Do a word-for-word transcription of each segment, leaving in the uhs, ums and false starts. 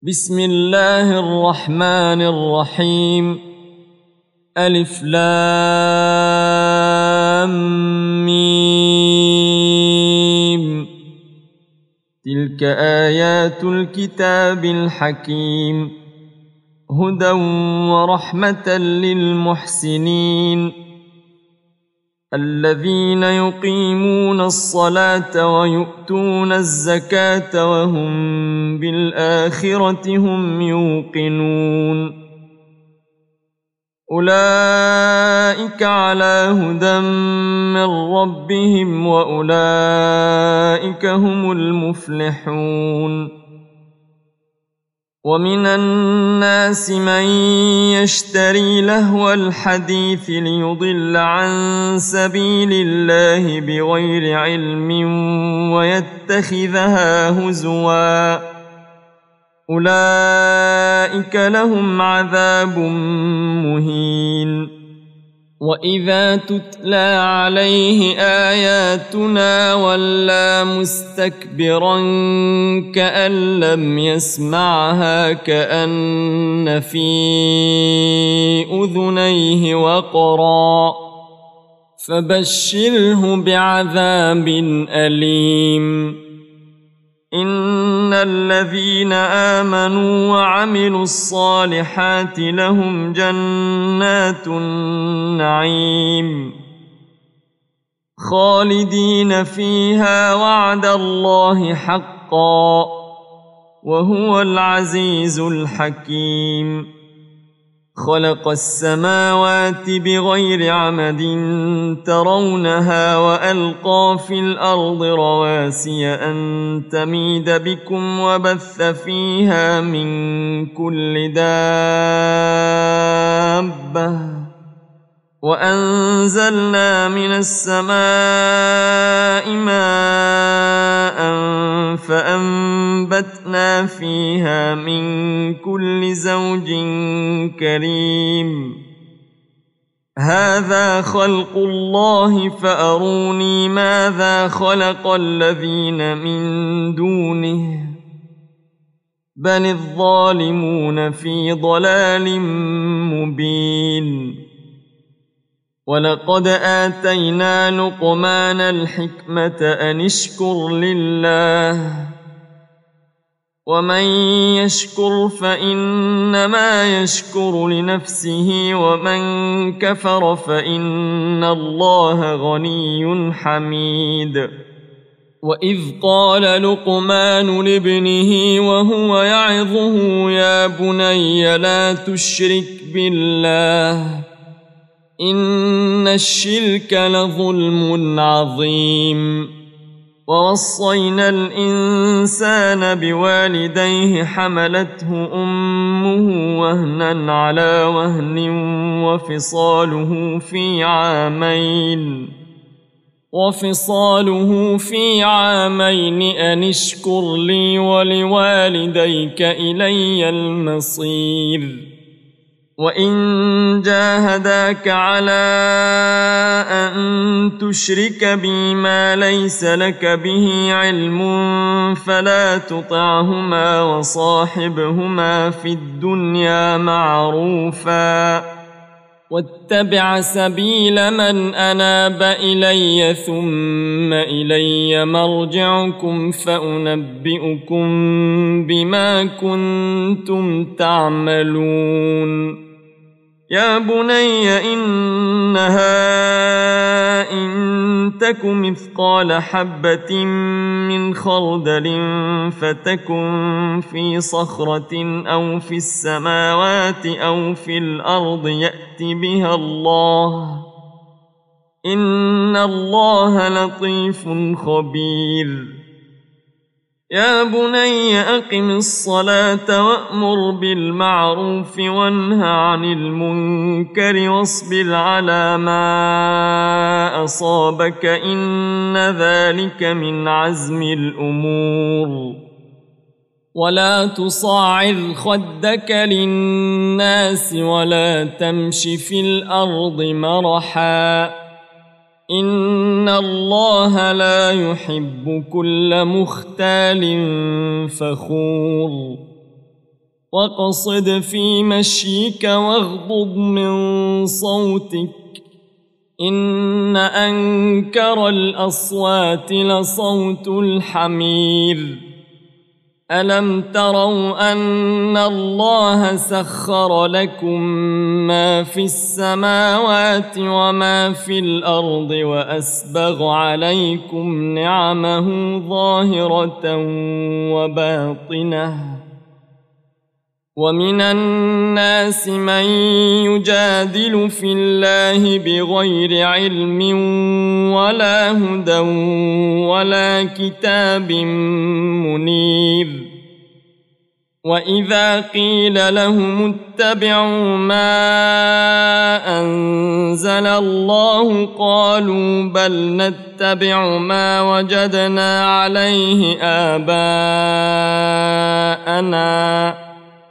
بسم الله الرحمن الرحيم. ألف لام ميم. تلك آيات الكتاب الحكيم، هدى ورحمة للمحسنين الذين يقيمون الصلاة ويؤتون الزكاة وهم بالآخرة هم يوقنون. أولئك على هدى من ربهم وأولئك هم المفلحون. ومن الناس من يشتري لهو الحديث ليضل عن سبيل الله بغير علم ويتخذها هزوا، أولئك لهم عذاب مهين. وإذا تتلى عليه آياتنا ولى مستكبرا كأن لم يسمعها كأن في أذنيه وقرا، فبشره بعذاب أليم. إن الذين آمنوا وعملوا الصالحات لهم جنات النعيم خالدين فيها وعد الله حقا، وهو العزيز الحكيم. خلق السماوات بغير عمد ترونها وألقى في الأرض رواسي أن تميد بكم وبث فيها من كل دابة، وأنزلنا من السماء ماء فأنبتنا فيها من كل زوج كريم. هذا خلق الله فأروني ماذا خلق الذين من دونه، بل الظالمون في ضلال مبين. ولقد آتينا لقمان الحكمة أن اشكر لله، ومن يشكر فإنما يشكر لنفسه ومن كفر فإن الله غني حميد. وإذ قال لقمان لابنه وهو يعظه يا بني لا تشرك بالله إن الشرك لظلم عظيم. ووصينا الإنسان بوالديه حملته أمه وهنا على وهن وفصاله في عامين وفصاله في عامين أن اشكر لي ولوالديك إلي المصير. وإن جاهداك على أن تشرك بي ما ليس لك به علم فلا تطعهما وصاحبهما في الدنيا معروفا، واتبع سبيل من أناب إلي ثم إلي مرجعكم فأنبئكم بما كنتم تعملون. يا بني إنها إن تك مثقال حبة من خردل فتكن في صخرة أو في السماوات أو في الأرض يأت بها الله، إن الله لطيف خبير. يا بني أقم الصلاة وأمر بالمعروف وانه عن المنكر واصبر على ما أصابك إن ذلك من عزم الأمور. ولا تصعر خدك للناس ولا تمش في الأرض مرحا، إن الله لا يحب كل مختال فخور. واقصد في مشيك واغضض من صوتك إن أنكر الأصوات لصوت الحمير ألم تروا أن الله سخر لكم ما في السماوات وما في الأرض وأسبغ عليكم نعمه ظاهرة وباطنة ومن الناس من يجادل في الله بغير علم ولا هدى ولا كتاب منير وإذا قيل لهم اتبعوا ما أنزل الله قالوا بل نتبع ما وجدنا عليه آباءنا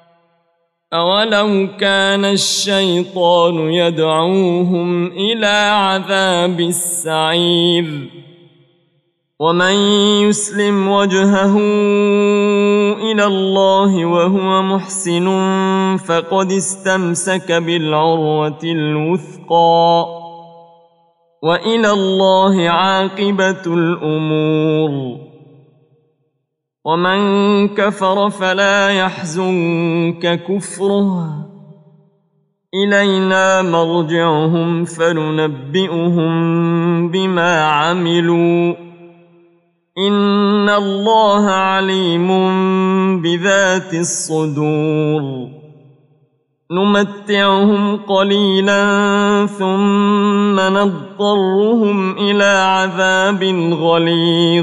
أولو كان الشيطان يدعوهم إلى عذاب السعير ومن يسلم وجهه إلى الله وهو محسن فقد استمسك بالعروة الوثقى وإلى الله عاقبة الأمور ومن كفر فلا يحزنك كفره إلينا مرجعهم فننبئهم بما عملوا إن الله عليم بذات الصدور نمتعهم قليلا ثم نضطرهم إلى عذاب غليظ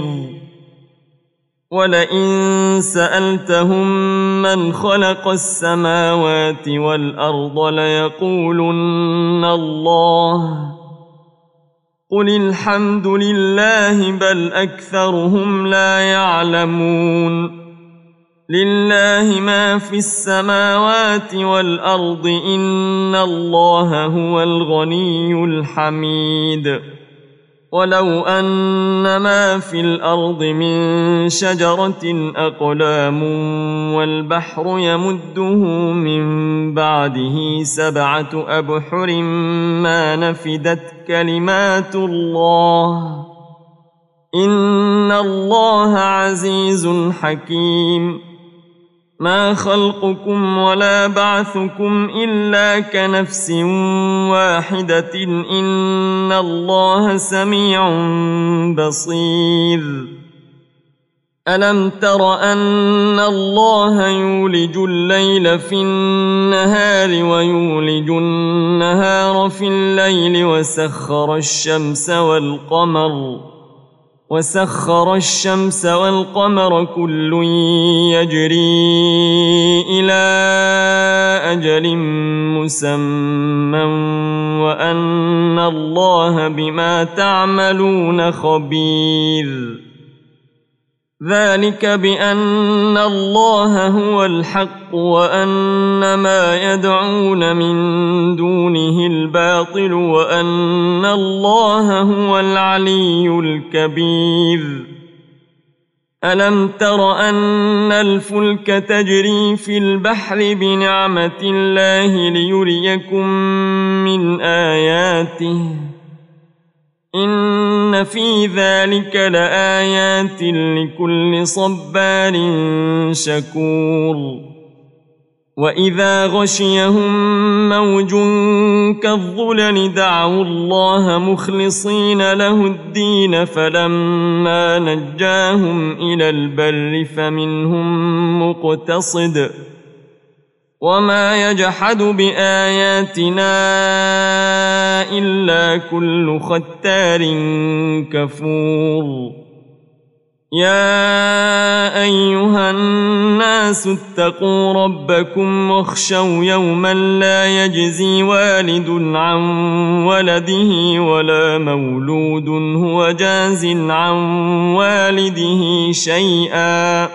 ولئن سألتهم من خلق السماوات والأرض ليقولن الله قل الحمد لله بل أكثرهم لا يعلمون لله ما في السماوات والأرض إن الله هو الغني الحميد ولو أن ما في الأرض من شجرة أقلام والبحر يمده من بعده سبعة أبحر ما نفدت كلمات الله إن الله عزيز حكيم ما خلقكم ولا بعثكم إلا كنفس واحدة إن الله سميع بصير ألم تر أن الله يولج الليل في النهار ويولج النهار في الليل وسخر الشمس والقمر وسخر الشمس والقمر كل يجري إلى أجل مسمى وأن الله بما تعملون خبير ذلك بأن الله هو الحق وأن ما يدعون من دونه الباطل وأن الله هو العلي الكبير ألم تر أن الفلك تجري في البحر بنعمة الله ليريكم من آياته إن في ذلك لآيات لكل صبار شكور وإذا غشيهم موج كالظلل دعوا الله مخلصين له الدين فلما نجاهم إلى البر فمنهم مقتصد وما يجحد بآياتنا إلا كل ختار كفور يا أيها الناس اتقوا ربكم واخشوا يوما لا يجزي والد عن ولده ولا مولود هو جاز عن والده شيئا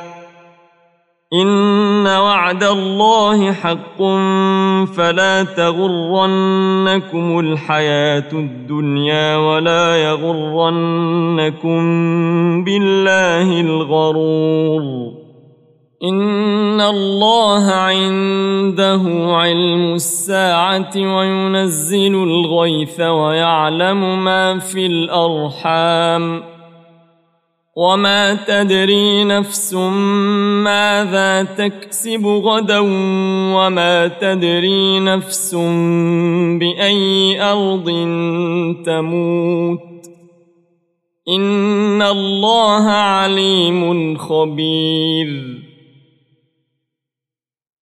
إن وعد الله حق فلا تغرنكم الحياة الدنيا ولا يغرنكم بالله الغرور إن الله عنده علم الساعة وينزل الغيث ويعلم ما في الأرحام وما تدري نفس ماذا تكسب غدا وما تدري نفس بأي أرض تموت إن الله عليم خبير